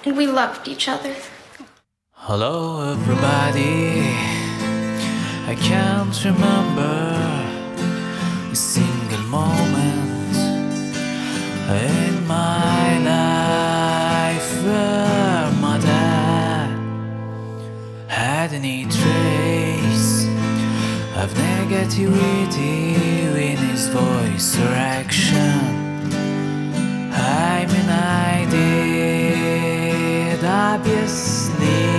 and we loved each other. Hello everybody, I can't remember a single moment in my life where my dad had any trace of negativity in his voice or action. I mean I did, obviously.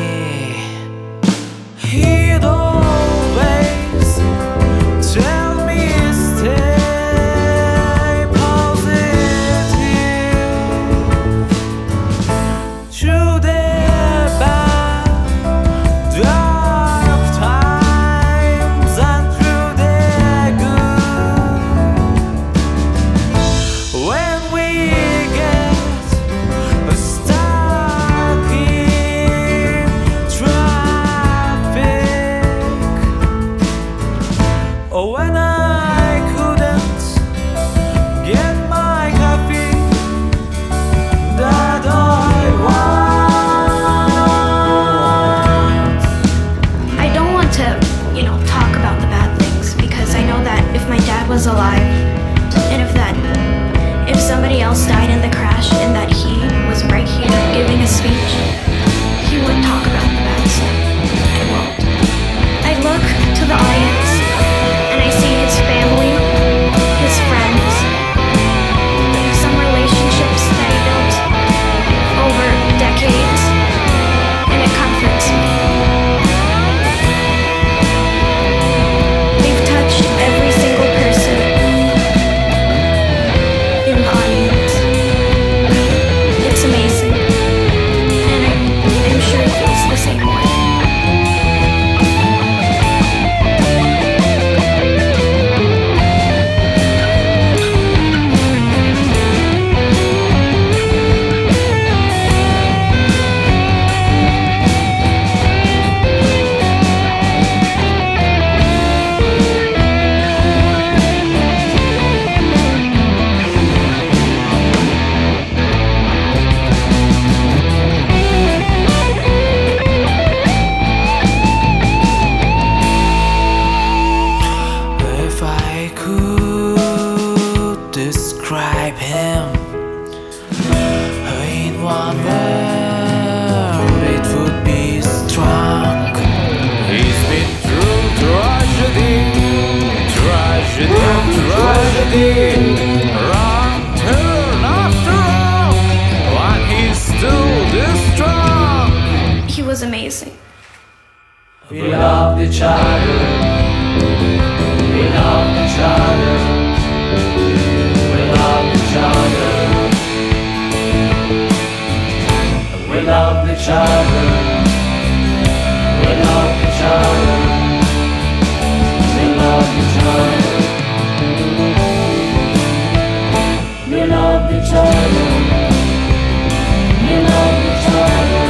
He'd always tell me stay positive through the bad, dark times and through the good. When we get stuck in traffic, or when I couldn't get my coffee that I want. I don't want to, talk about the bad things, because I know that if my dad was alive, and if somebody else died in the crash and that he was right here giving a speech, he would talk about the bad stuff. I won't. I look to the audience and I see his family, his friends, some relationships that he built over decades, and it comforts me. They've touched every single person in the audience. It's amazing, and I'm sure he feels the same way. If I could describe him in one word, it would be strong. He's been through tragedy, wrong turn after wrong, but he's still this strong. He was amazing. We loved each other. We loved each other. We loved each other. We loved each other. We loved each other. We loved each other. We loved each other. We loved each other.